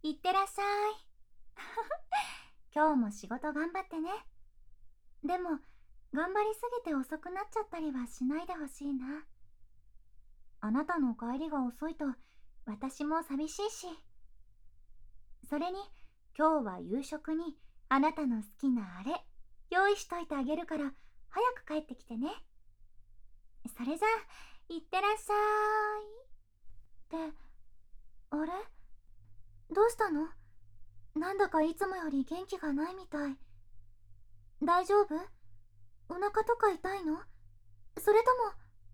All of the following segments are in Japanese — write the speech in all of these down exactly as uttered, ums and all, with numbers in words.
いってらっしゃい。今日も仕事頑張ってね。でも、頑張りすぎて遅くなっちゃったりはしないでほしいな。あなたの帰りが遅いと、私も寂しいし。それに、今日は夕食にあなたの好きなあれ、用意しといてあげるから、早く帰ってきてね。それじゃあ、いってらっしゃーい。って、あれどうしたの？なんだかいつもより元気がないみたい。大丈夫？お腹とか痛いの？それとも、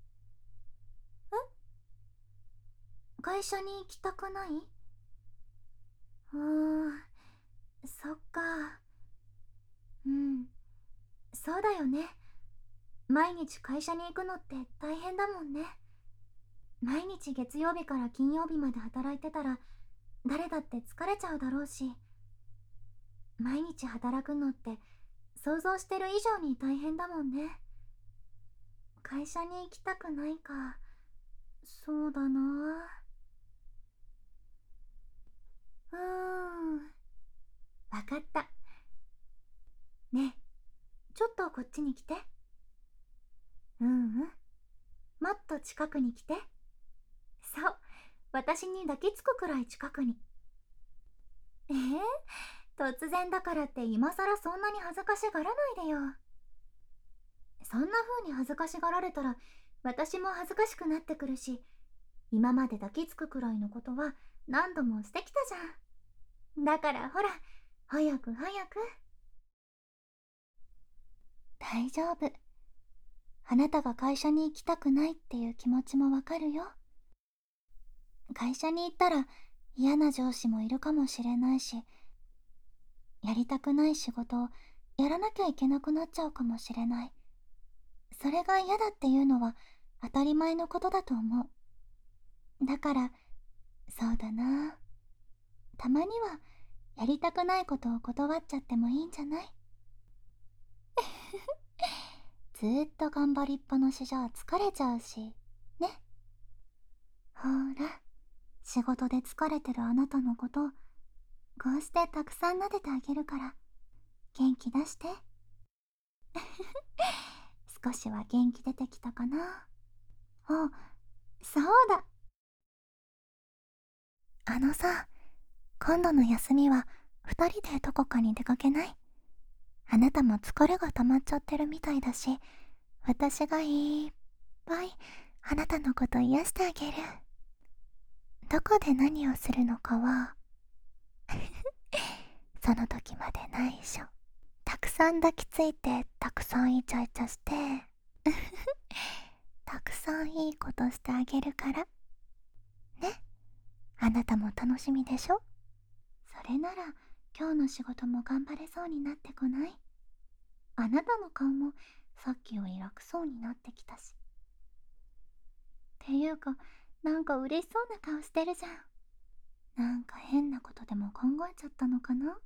え会社に行きたくない？うーん、そっか。うん、そうだよね。毎日会社に行くのって大変だもんね。毎日月曜日から金曜日まで働いてたら、誰だって疲れちゃうだろうし。毎日働くのって想像してる以上に大変だもんね。会社に行きたくないか。そうだな。うーん。わかった。ねえ、ちょっとこっちに来て。うんうん。もっと近くに来て。そう。私に抱きつくくらい近くに。えー、突然だからって今さらそんなに恥ずかしがらないでよ。そんな風に恥ずかしがられたら私も恥ずかしくなってくるし、今まで抱きつくくらいのことは何度もしてきたじゃん。だからほら、早く早く。大丈夫。あなたが会社に行きたくないっていう気持ちもわかるよ。会社に行ったら嫌な上司もいるかもしれないし、やりたくない仕事をやらなきゃいけなくなっちゃうかもしれない。それが嫌だっていうのは当たり前のことだと思う。だから、そうだな。たまにはやりたくないことを断っちゃってもいいんじゃない？ずーっと頑張りっぱなしじゃ疲れちゃうし、ね。ほーら、仕事で疲れてるあなたのこと、こうしてたくさん撫でてあげるから、元気出して。少しは元気出てきたかな。あ、そうだ。あのさ、今度の休みは二人でどこかに出かけない？あなたも疲れが溜まっちゃってるみたいだし、私がいっぱいあなたのこと癒してあげる。どこで何をするのかはその時まで内緒。たくさん抱きついて、たくさんイチャイチャしてたくさんいいことしてあげるからね。あなたも楽しみでしょ？それなら今日の仕事も頑張れそうになってこない？あなたの顔もさっきより楽そうになってきたし。っていうか、なんか嬉しそうな顔してるじゃん。なんか変なことでも考えちゃったのかな？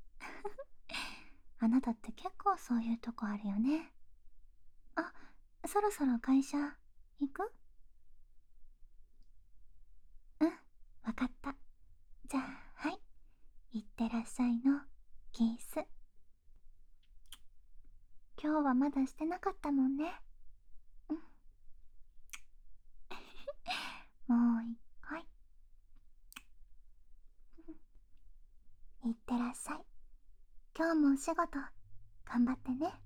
あなたって結構そういうとこあるよね。あ、そろそろ会社行く？うん、わかった。じゃあ、はい。いってらっしゃいのキス。今日はまだしてなかったもんね。うん。もう一回。いってらっしゃい。今日もお仕事頑張ってね。